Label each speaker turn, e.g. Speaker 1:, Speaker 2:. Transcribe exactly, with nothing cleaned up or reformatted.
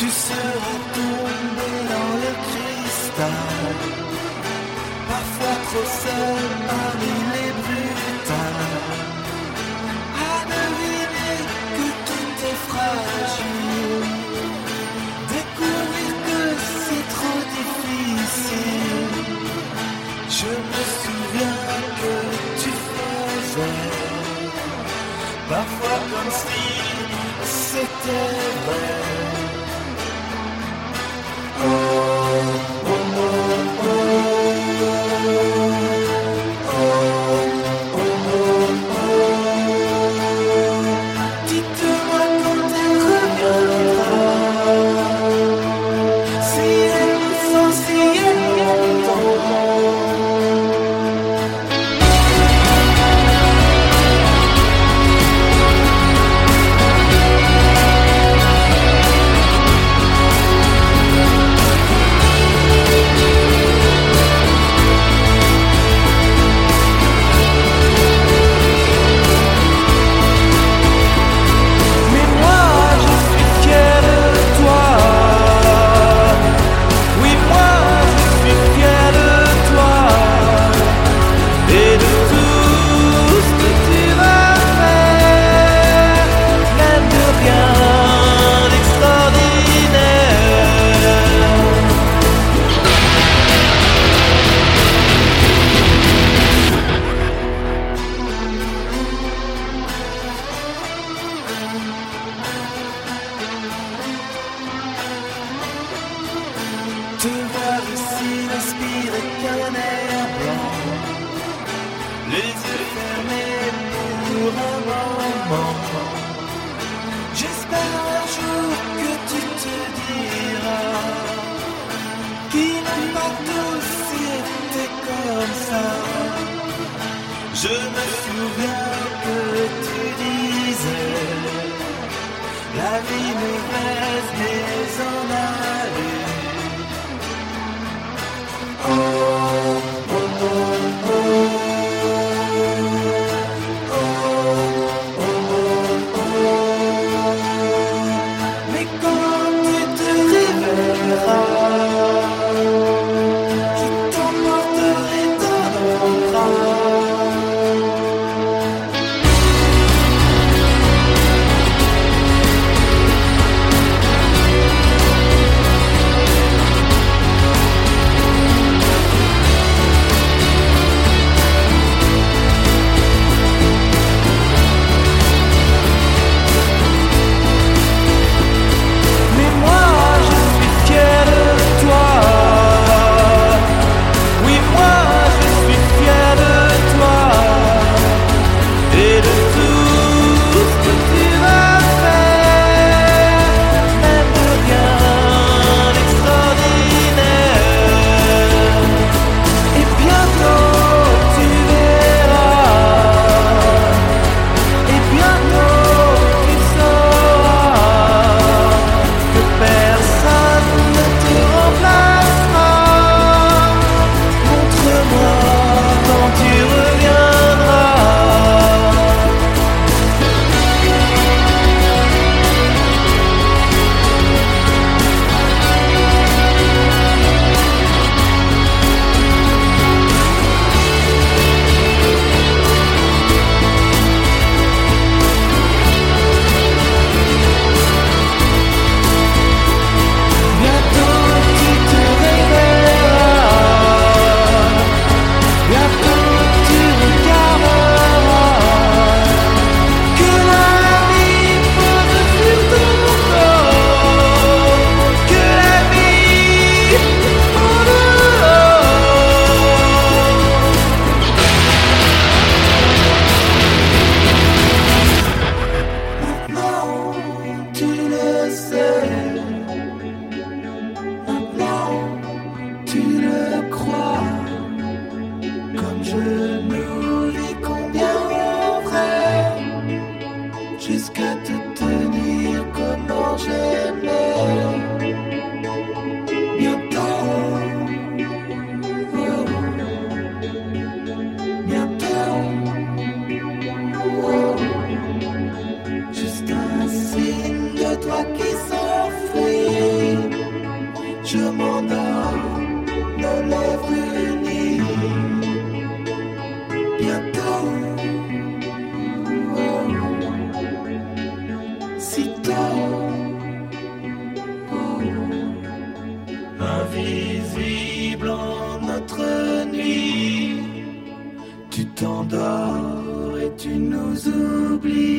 Speaker 1: seras tombé dans le cristal, parfois trop seul parmi les brutales, à deviner que tout est fragile, découvrir que c'est trop difficile. Je me souviens que tu faisais parfois comme si c'était vrai. Oh, oh, oh, oh, oh, oh, oh. Dites-moi quand elle reviendra, si elle me sent, si elle m'entend. Te voir ici n'inspirer qu'un air blanc, les yeux fermés pour un moment. J'espère un jour que tu te diras qu'ils n'ont pas tous été comme ça. Je me souviens que tu disais la vie mauvaise mais en aller. Oh, oh, oh, oh, oh, oh, oh. nous oublie.